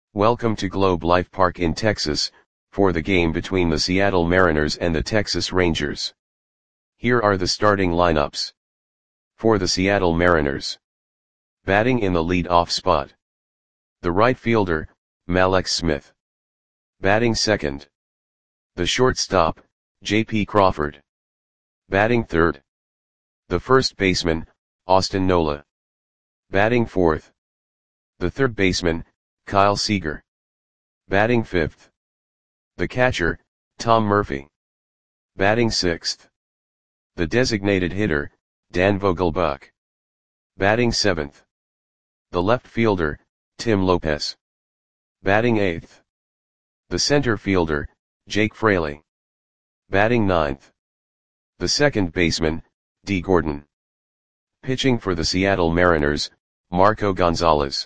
Welcome to Globe Life Park in Texas, for the game between the Seattle Mariners and the Texas Rangers. Here are the starting lineups. For the Seattle Mariners. Batting in the lead-off spot. The right fielder, Mallex Smith. Batting second. The shortstop, J.P. Crawford. Batting third. The first baseman, Austin Nola. Batting fourth. The third baseman, Kyle Seager. Batting fifth. The catcher, Tom Murphy. Batting sixth. The designated hitter, Dan Vogelbach. Batting seventh. The left fielder, Tim Lopez. Batting eighth. The center fielder, Jake Fraley. Batting ninth. The second baseman, Dee Gordon. Pitching for the Seattle Mariners, Marco Gonzalez.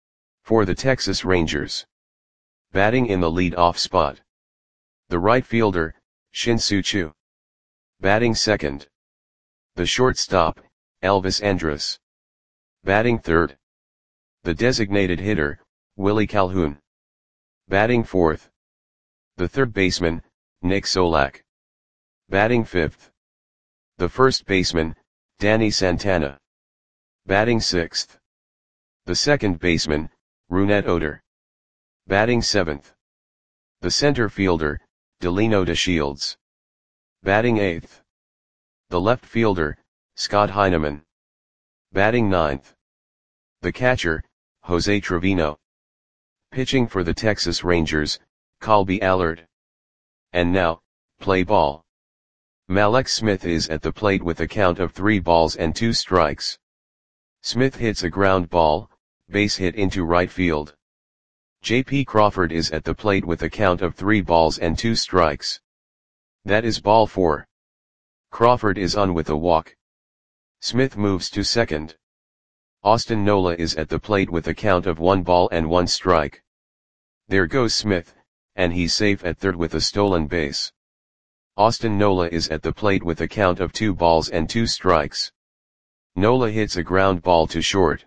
For the Texas Rangers. Batting in the lead-off spot. The right fielder, Shin-Soo Choo. Batting second. The shortstop, Elvis Andrus. Batting third. The designated hitter, Willie Calhoun. Batting fourth. The third baseman, Nick Solak. Batting fifth. The first baseman, Danny Santana. Batting sixth. The second baseman, Rougned Odor. Batting seventh. The center fielder, Delino DeShields. Batting eighth. The left fielder, Scott Heineman. Batting ninth. The catcher, Jose Trevino. Pitching for the Texas Rangers, Colby Allard. And now, play ball. Mallex Smith is at the plate with a count of 3 balls and 2 strikes. Smith hits a ground ball, base hit into right field. J.P. Crawford is at the plate with a count of 3 balls and 2 strikes. That is ball 4. Crawford is on with a walk. Smith moves to second. Austin Nola is at the plate with a count of 1 ball and 1 strike. There goes Smith, and he's safe at third with a stolen base. Austin Nola is at the plate with a count of 2 balls and 2 strikes. Nola hits a ground ball to short.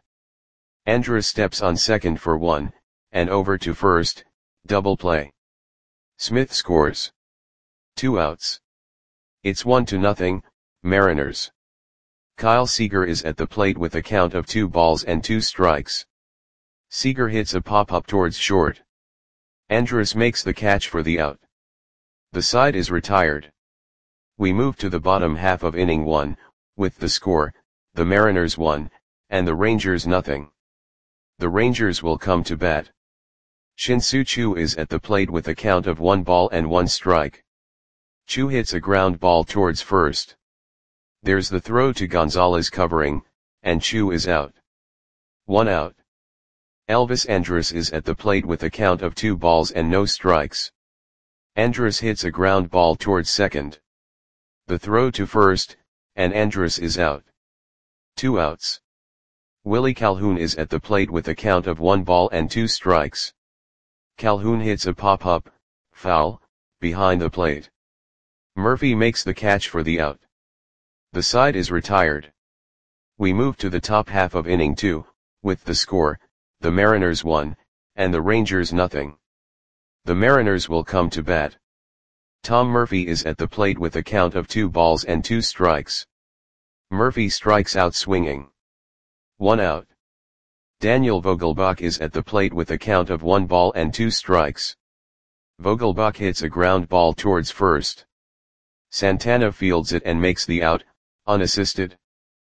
Andrus steps on second for 1, and over to first, double play. Smith scores. 2 outs. It's 1-0, Mariners. Kyle Seager is at the plate with a count of 2 balls and 2 strikes. Seager hits a pop-up towards short. Andrus makes the catch for the out. The side is retired. We move to the bottom half of inning 1, with the score, the Mariners 1, and the Rangers 0. The Rangers will come to bat. Shin-Soo Choo is at the plate with a count of 1 ball and 1 strike. Choo hits a ground ball towards first. There's the throw to Gonzalez covering, and Choo is out. 1 out. Elvis Andrus is at the plate with a count of 2 balls and no strikes. Andrus hits a ground ball towards second. The throw to first, and Andrus is out. 2 outs. Willie Calhoun is at the plate with a count of 1 ball and 2 strikes. Calhoun hits a pop-up, foul, behind the plate. Murphy makes the catch for the out. The side is retired. We move to the top half of inning 2, with the score, the Mariners 1, and the Rangers 0. The Mariners will come to bat. Tom Murphy is at the plate with a count of 2 balls and 2 strikes. Murphy strikes out swinging. 1 out. Daniel Vogelbach is at the plate with a count of 1 ball and 2 strikes. Vogelbach hits a ground ball towards first. Santana fields it and makes the out, unassisted.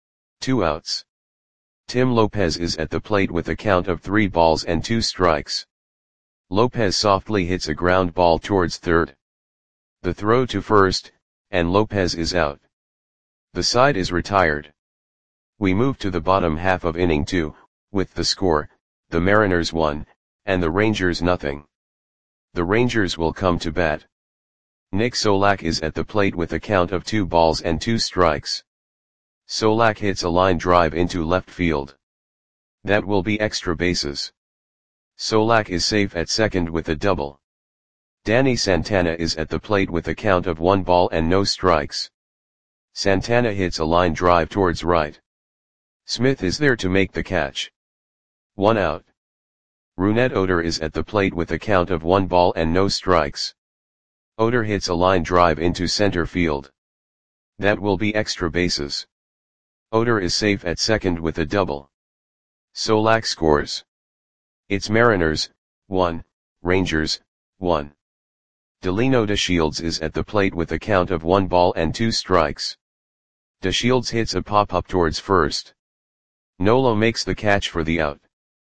2 outs. Tim Lopez is at the plate with a count of 3 balls and 2 strikes. Lopez softly hits a ground ball towards third. The throw to first, and Lopez is out. The side is retired. We move to the bottom half of inning 2, with the score, the Mariners 1, and the Rangers 0. The Rangers will come to bat. Nick Solak is at the plate with a count of 2 balls and 2 strikes. Solak hits a line drive into left field. That will be extra bases. Solak is safe at second with a double. Danny Santana is at the plate with a count of 1 ball and no strikes. Santana hits a line drive towards right. Smith is there to make the catch. 1 out. Rougned Odor is at the plate with a count of 1 ball and no strikes. Odor hits a line drive into center field. That will be extra bases. Odor is safe at second with a double. Solak scores. It's Mariners, 1, Rangers, 1. Delino DeShields is at the plate with a count of 1 ball and 2 strikes. DeShields hits a pop-up towards first. Nola makes the catch for the out.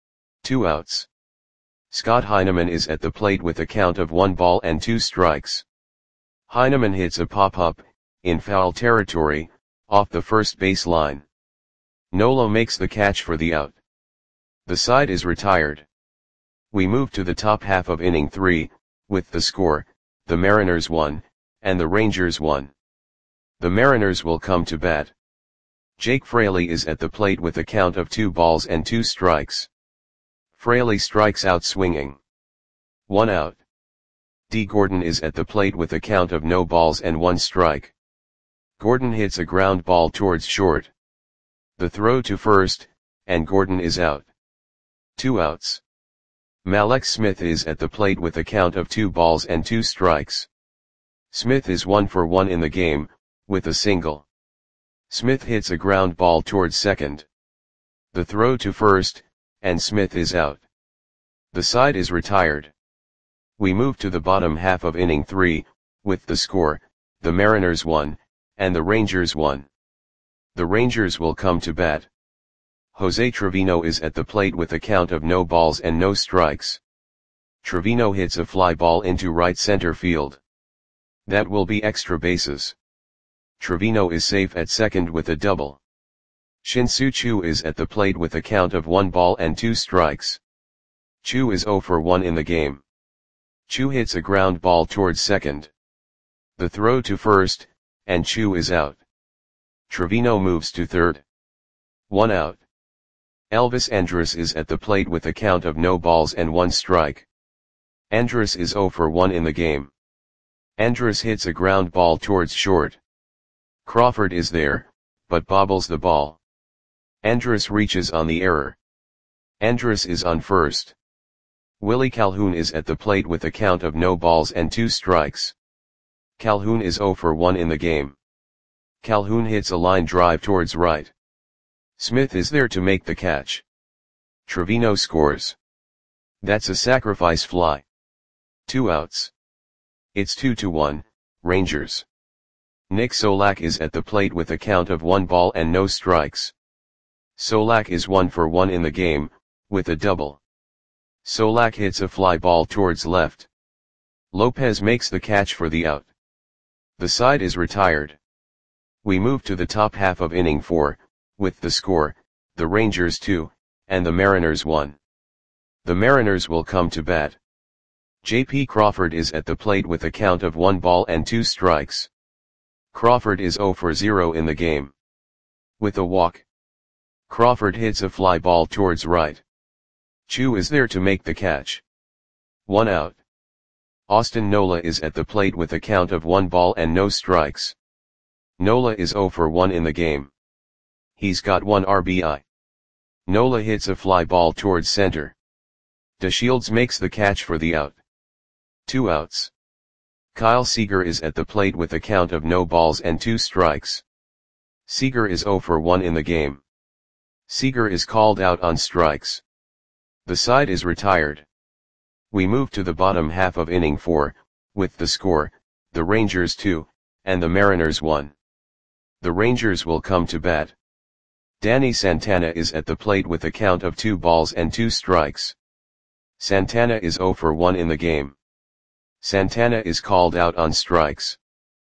2 outs. Scott Heineman is at the plate with a count of 1 ball and 2 strikes. Heineman hits a pop-up, in foul territory, off the first base line. Nola makes the catch for the out. The side is retired. We move to the top half of inning 3, with the score, the Mariners 1, and the Rangers 1. The Mariners will come to bat. Jake Fraley is at the plate with a count of 2 balls and 2 strikes. Fraley strikes out swinging. 1 out. D. Gordon is at the plate with a count of no balls and 1 strike. Gordon hits a ground ball towards short. The throw to first, and Gordon is out. 2 outs. Mallex Smith is at the plate with a count of 2 balls and 2 strikes. Smith is 1 for 1 in the game, with a single. Smith hits a ground ball towards second. The throw to first, and Smith is out. The side is retired. We move to the bottom half of inning 3, with the score, the Mariners 1, and the Rangers 1. The Rangers will come to bat. Jose Trevino is at the plate with a count of no balls and no strikes. Trevino hits a fly ball into right center field. That will be extra bases. Trevino is safe at second with a double. Shin-Soo Choo is at the plate with a count of 1 ball and 2 strikes. Choo is 0 for 1 in the game. Choo hits a ground ball towards second. The throw to first, and Choo is out. Trevino moves to third. 1 out. Elvis Andrus is at the plate with a count of no balls and 1 strike. Andrus is 0 for 1 in the game. Andrus hits a ground ball towards short. Crawford is there, but bobbles the ball. Andrus reaches on the error. Andrus is on first. Willie Calhoun is at the plate with a count of no balls and 2 strikes. Calhoun is 0 for 1 in the game. Calhoun hits a line drive towards right. Smith is there to make the catch. Trevino scores. That's a sacrifice fly. 2 outs. It's 2-1, Rangers. Nick Solak is at the plate with a count of 1 ball and no strikes. Solak is 1 for 1 in the game, with a double. Solak hits a fly ball towards left. Lopez makes the catch for the out. The side is retired. We move to the top half of inning 4, with the score, the Rangers 2, and the Mariners 1. The Mariners will come to bat. J.P. Crawford is at the plate with a count of 1 ball and 2 strikes. Crawford is 0 for 0 in the game. With a walk. Crawford hits a fly ball towards right. Choo is there to make the catch. 1 out. Austin Nola is at the plate with a count of 1 ball and no strikes. Nola is 0 for 1 in the game. He's got 1 RBI. Nola hits a fly ball towards center. DeShields makes the catch for the out. 2 outs. Kyle Seager is at the plate with a count of no balls and 2 strikes. Seager is 0 for 1 in the game. Seager is called out on strikes. The side is retired. We move to the bottom half of inning 4, with the score, the Rangers 2, and the Mariners 1. The Rangers will come to bat. Danny Santana is at the plate with a count of 2 balls and 2 strikes. Santana is 0 for 1 in the game. Santana is called out on strikes.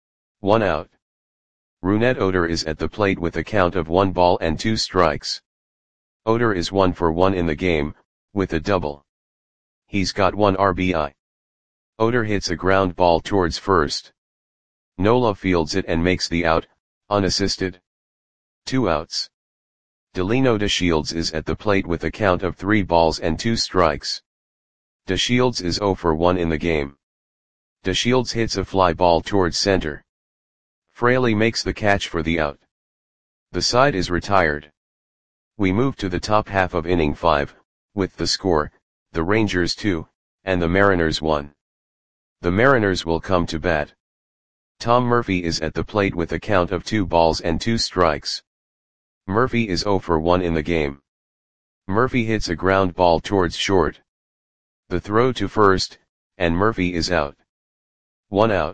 1 out. Rougned Odor is at the plate with a count of 1 ball and 2 strikes. Odor is 1 for 1 in the game, with a double. He's got 1 RBI. Odor hits a ground ball towards first. Nola fields it and makes the out, unassisted. 2 outs. Delino DeShields is at the plate with a count of 3 balls and 2 strikes. DeShields is 0 for 1 in the game. DeShields hits a fly ball towards center. Fraley makes the catch for the out. The side is retired. We move to the top half of inning 5, with the score, the Rangers 2, and the Mariners 1. The Mariners will come to bat. Tom Murphy is at the plate with a count of 2 balls and 2 strikes. Murphy is 0 for 1 in the game. Murphy hits a ground ball towards short. The throw to first, and Murphy is out. 1 out.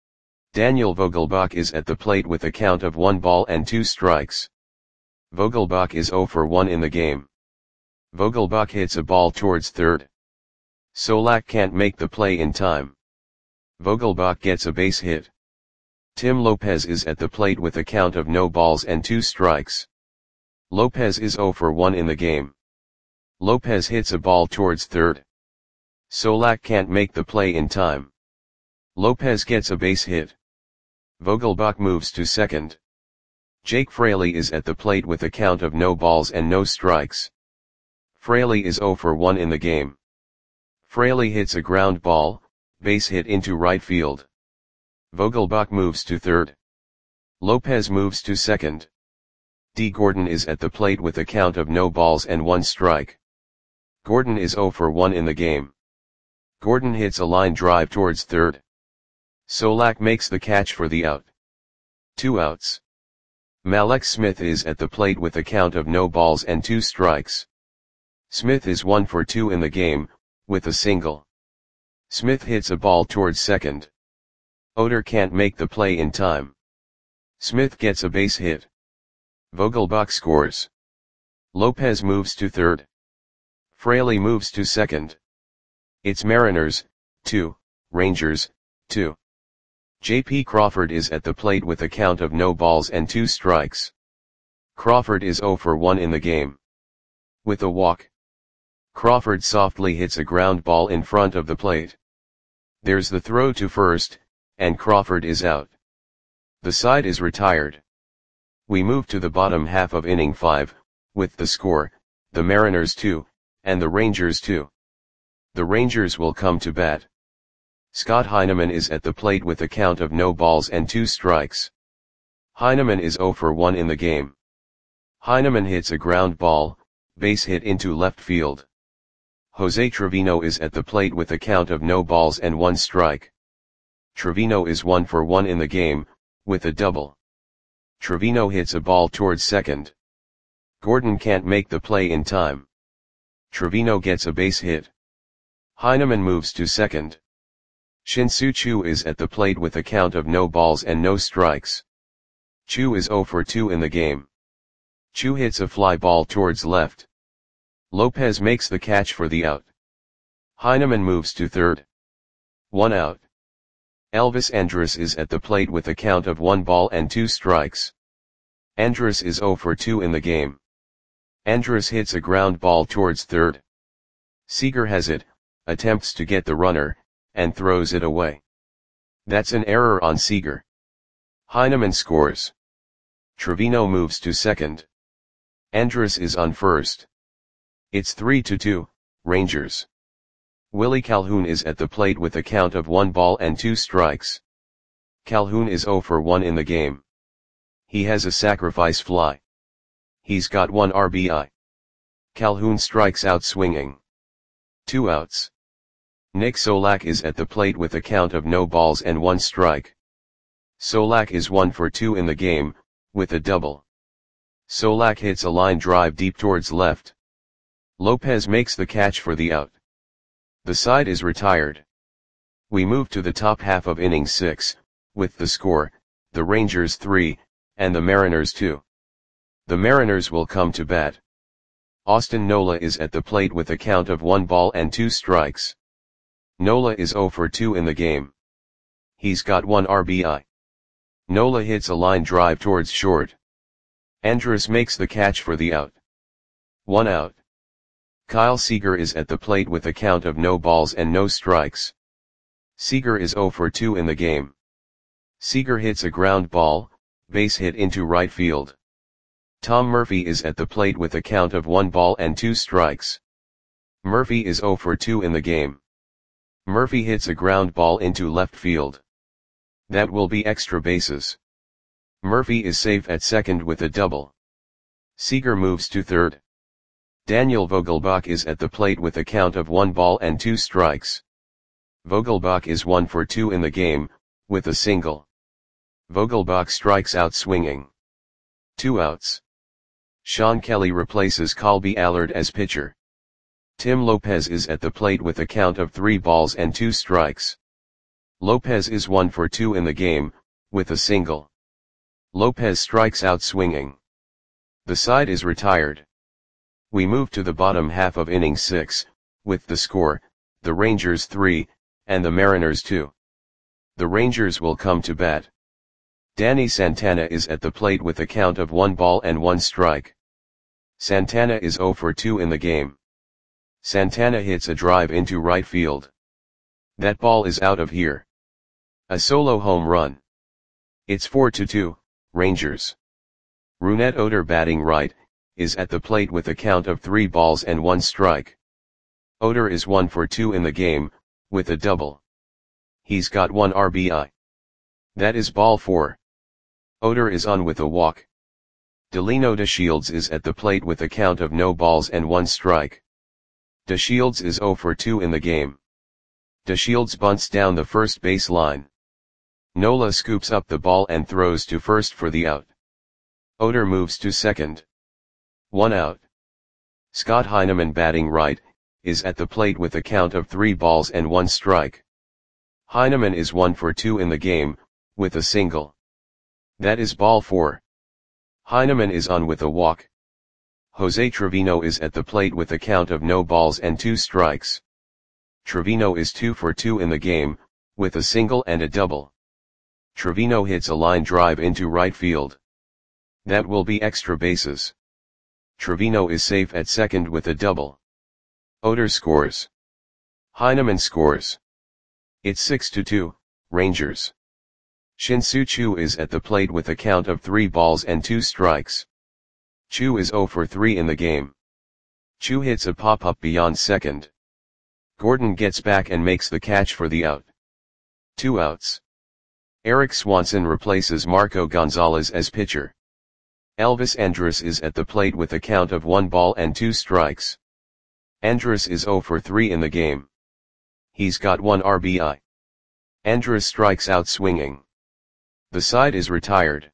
Daniel Vogelbach is at the plate with a count of 1 ball and 2 strikes. Vogelbach is 0 for 1 in the game. Vogelbach hits a ball towards third. Solak can't make the play in time. Vogelbach gets a base hit. Tim Lopez is at the plate with a count of no balls and 2 strikes. Lopez is 0 for 1 in the game. Lopez hits a ball towards third. Solak can't make the play in time. Lopez gets a base hit. Vogelbach moves to second. Jake Fraley is at the plate with a count of no balls and no strikes. Fraley is 0 for 1 in the game. Fraley hits a ground ball, base hit into right field. Vogelbach moves to third. Lopez moves to second. D. Gordon is at the plate with a count of no balls and 1 strike. Gordon is 0 for 1 in the game. Gordon hits a line drive towards third. Solak makes the catch for the out. 2 outs. Mallex Smith is at the plate with a count of no balls and 2 strikes. Smith is 1 for 2 in the game, with a single. Smith hits a ball towards second. Oder can't make the play in time. Smith gets a base hit. Vogelbach scores. Lopez moves to third. Fraley moves to second. It's Mariners, 2, Rangers, 2. J.P. Crawford is at the plate with a count of no balls and 2 strikes. Crawford is 0 for 1 in the game. With a walk. Crawford softly hits a ground ball in front of the plate. There's the throw to first, and Crawford is out. The side is retired. We move to the bottom half of inning 5, with the score, the Mariners 2, and the Rangers 2. The Rangers will come to bat. Scott Heineman is at the plate with a count of no balls and 2 strikes. Heineman is 0 for 1 in the game. Heineman hits a ground ball, base hit into left field. Jose Trevino is at the plate with a count of no balls and 1 strike. Trevino is 1 for 1 in the game, with a double. Trevino hits a ball towards second. Gordon can't make the play in time. Trevino gets a base hit. Heineman moves to second. Shin-Soo Choo is at the plate with a count of no balls and no strikes. Choo is 0 for 2 in the game. Choo hits a fly ball towards left. Lopez makes the catch for the out. Heineman moves to third. 1 out. Elvis Andrus is at the plate with a count of 1 ball and 2 strikes. Andrus is 0 for 2 in the game. Andrus hits a ground ball towards third. Seager has it, attempts to get the runner, and throws it away. That's an error on Seager. Heineman scores. Trevino moves to second. Andrus is on first. It's 3-2, Rangers. Willie Calhoun is at the plate with a count of 1 ball and 2 strikes. Calhoun is 0 for 1 in the game. He has a sacrifice fly. He's got 1 RBI. Calhoun strikes out swinging. 2 outs. Nick Solak is at the plate with a count of no balls and 1 strike. Solak is 1 for 2 in the game, with a double. Solak hits a line drive deep towards left. Lopez makes the catch for the out. The side is retired. We move to the top half of inning 6, with the score, the Rangers 3, and the Mariners 2. The Mariners will come to bat. Austin Nola is at the plate with a count of 1 ball and 2 strikes. Nola is 0 for 2 in the game. He's got 1 RBI. Nola hits a line drive towards short. Andrus makes the catch for the out. 1 out. Kyle Seager is at the plate with a count of no balls and no strikes. Seager is 0 for 2 in the game. Seager hits a ground ball, base hit into right field. Tom Murphy is at the plate with a count of 1 ball and 2 strikes. Murphy is 0 for 2 in the game. Murphy hits a ground ball into left field. That will be extra bases. Murphy is safe at second with a double. Seager moves to third. Daniel Vogelbach is at the plate with a count of 1 ball and 2 strikes. Vogelbach is 1 for 2 in the game, with a single. Vogelbach strikes out swinging. 2 outs. Sean Kelly replaces Colby Allard as pitcher. Tim Lopez is at the plate with a count of 3 balls and 2 strikes. Lopez is 1 for 2 in the game, with a single. Lopez strikes out swinging. The side is retired. We move to the bottom half of inning 6, with the score, the Rangers 3, and the Mariners 2. The Rangers will come to bat. Danny Santana is at the plate with a count of 1 ball and 1 strike. Santana is 0 for 2 in the game. Santana hits a drive into right field. That ball is out of here. A solo home run. It's 4-2, Rangers. Rougned Odor, batting right, is at the plate with a count of 3 balls and 1 strike. Odor is 1 for 2 in the game, with a double. He's got 1 RBI. That is ball 4. Odor is on with a walk. Delino DeShields is at the plate with a count of no balls and 1 strike. DeShields is 0 for 2 in the game. DeShields bunts down the first base line. Nola scoops up the ball and throws to first for the out. Odor moves to second. 1 out. Scott Heineman, batting right, is at the plate with a count of 3 balls and 1 strike. Heineman is 1 for 2 in the game, with a single. That is ball 4. Heineman is on with a walk. Jose Trevino is at the plate with a count of no balls and 2 strikes. Trevino is 2 for 2 in the game, with a single and a double. Trevino hits a line drive into right field. That will be extra bases. Trevino is safe at second with a double. Odor scores. Heineman scores. It's 6-2, Rangers. Shin-Soo Choo is at the plate with a count of 3 balls and 2 strikes. Choo is 0 for 3 in the game. Choo hits a pop-up beyond second. Gordon gets back and makes the catch for the out. 2 outs. Eric Swanson replaces Marco Gonzalez as pitcher. Elvis Andrus is at the plate with a count of 1 ball and 2 strikes. Andrus is 0 for 3 in the game. He's got 1 RBI. Andrus strikes out swinging. The side is retired.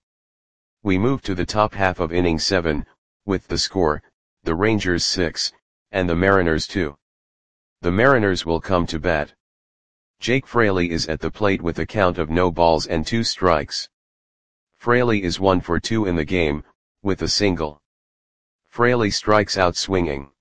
We move to the top half of inning 7, with the score, the Rangers 6, and the Mariners 2. The Mariners will come to bat. Jake Fraley is at the plate with a count of no balls and 2 strikes. Fraley is 1 for 2 in the game, with a single. Fraley strikes out swinging.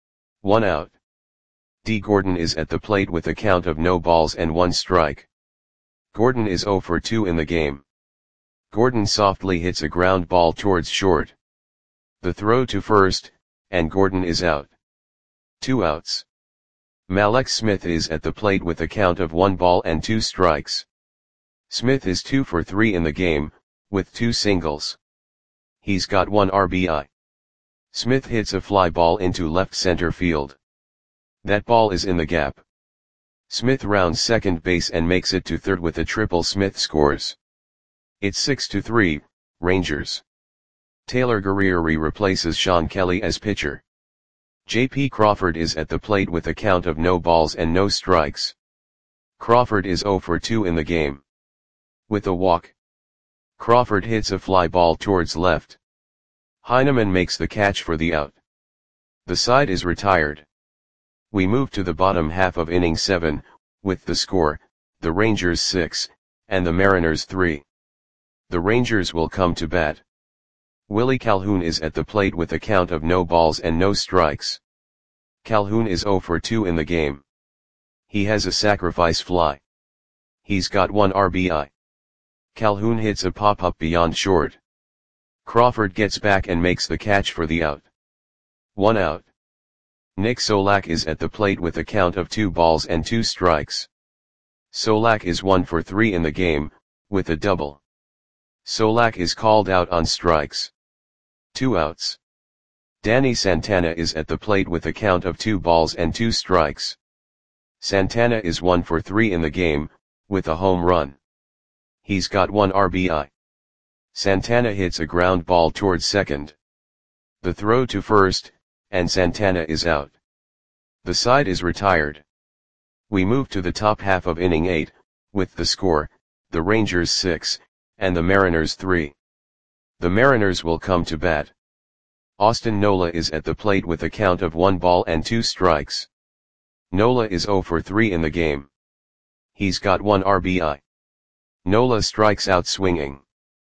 1 out. D. Gordon is at the plate with a count of no balls and 1 strike. Gordon is 0 for 2 in the game. Gordon softly hits a ground ball towards short. The throw to first, and Gordon is out. 2 outs. Mallex Smith is at the plate with a count of 1 ball and 2 strikes. Smith is 2 for 3 in the game, with 2 singles. He's got 1 RBI. Smith hits a fly ball into left center field. That ball is in the gap. Smith rounds second base and makes it to third with a triple. Smith scores. It's 6-3, Rangers. Taylor Guerrieri replaces Sean Kelly as pitcher. J.P. Crawford is at the plate with a count of no balls and no strikes. Crawford is 0 for 2 in the game. With a walk. Crawford hits a fly ball towards left. Heineman makes the catch for the out. The side is retired. We move to the bottom half of inning 7, with the score, the Rangers 6, and the Mariners 3. The Rangers will come to bat. Willie Calhoun is at the plate with a count of no balls and no strikes. Calhoun is 0 for 2 in the game. He has a sacrifice fly. He's got 1 RBI. Calhoun hits a pop-up beyond short. Crawford gets back and makes the catch for the out. 1 out. Nick Solak is at the plate with a count of 2 balls and 2 strikes. Solak is 1 for 3 in the game, with a double. Solak is called out on strikes. 2 outs. Danny Santana is at the plate with a count of 2 balls and 2 strikes. Santana is 1 for 3 in the game, with a home run. He's got 1 RBI. Santana hits a ground ball towards second. The throw to first, and Santana is out. The side is retired. We move to the top half of inning 8, with the score, the Rangers 6, and the Mariners 3. The Mariners will come to bat. Austin Nola is at the plate with a count of 1 ball and 2 strikes. Nola is 0 for 3 in the game. He's got 1 RBI. Nola strikes out swinging.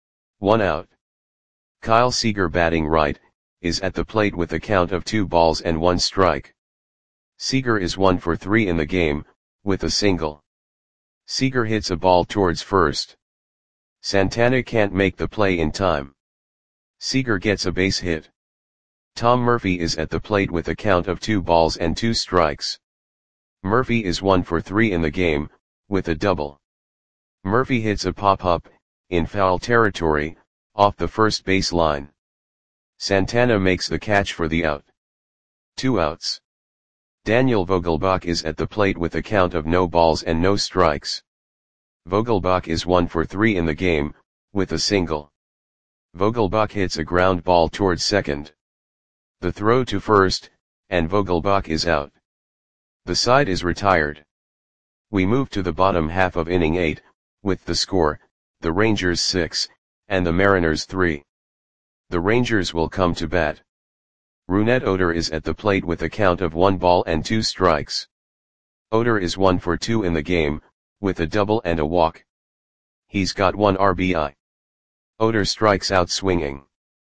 1 out. Kyle Seager, batting right, is at the plate with a count of 2 balls and 1 strike. Seager is 1 for 3 in the game, with a single. Seager hits a ball towards first. Santana can't make the play in time. Seager gets a base hit. Tom Murphy is at the plate with a count of 2 balls and 2 strikes. Murphy is 1 for 3 in the game, with a double. Murphy hits a pop-up, in foul territory, off the first base line. Santana makes the catch for the out. 2 outs. Daniel Vogelbach is at the plate with a count of no balls and no strikes. Vogelbach is 1 for 3 in the game, with a single. Vogelbach hits a ground ball towards second. The throw to first, and Vogelbach is out. The side is retired. We move to the bottom half of inning 8, with the score, the Rangers 6, and the Mariners 3. The Rangers will come to bat. Rougned Odor is at the plate with a count of 1 ball and 2 strikes. Odor is 1 for 2 in the game, with a double and a walk. He's got 1 RBI. Odor strikes out swinging.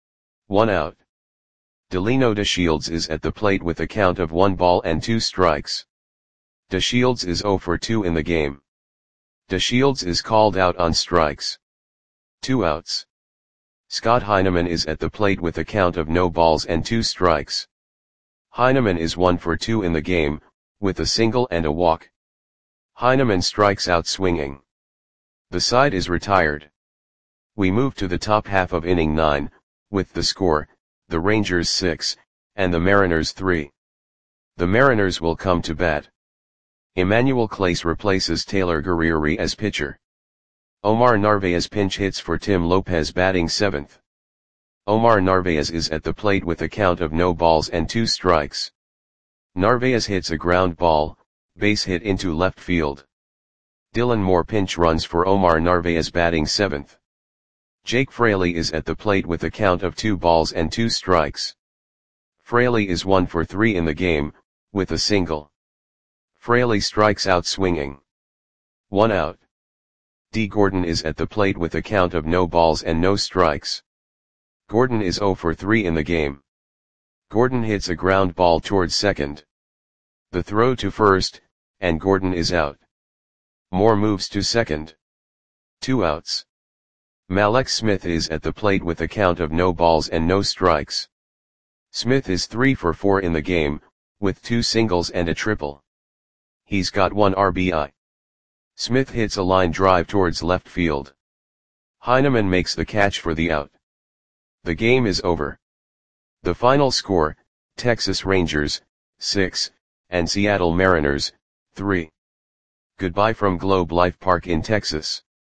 1 out. Delino DeShields is at the plate with a count of 1 ball and 2 strikes. DeShields is 0 for 2 in the game. DeShields is called out on strikes. 2 outs. Scott Heineman is at the plate with a count of no balls and 2 strikes. Heineman is 1 for 2 in the game, with a single and a walk. Heineman strikes out swinging. The side is retired. We move to the top half of inning 9, with the score, the Rangers 6, and the Mariners 3. The Mariners will come to bat. Emmanuel Clase replaces Taylor Guerrieri as pitcher. Omar Narvaez pinch hits for Tim Lopez, batting 7th. Omar Narvaez is at the plate with a count of no balls and 2 strikes. Narvaez hits a ground ball, base hit into left field. Dylan Moore pinch runs for Omar Narvaez, batting 7th. Jake Fraley is at the plate with a count of 2 balls and 2 strikes. Fraley is 1 for 3 in the game, with a single. Fraley strikes out swinging. 1 out. D. Gordon is at the plate with a count of no balls and no strikes. Gordon is 0 for 3 in the game. Gordon hits a ground ball towards second. The throw to first, and Gordon is out. Moore moves to second. 2 outs. Mallex Smith is at the plate with a count of no balls and no strikes. Smith is 3 for 4 in the game, with 2 singles and a triple. He's got 1 RBI. Smith hits a line drive towards left field. Heineman makes the catch for the out. The game is over. The final score, Texas Rangers, 6, and Seattle Mariners, 3. Goodbye from Globe Life Park in Texas.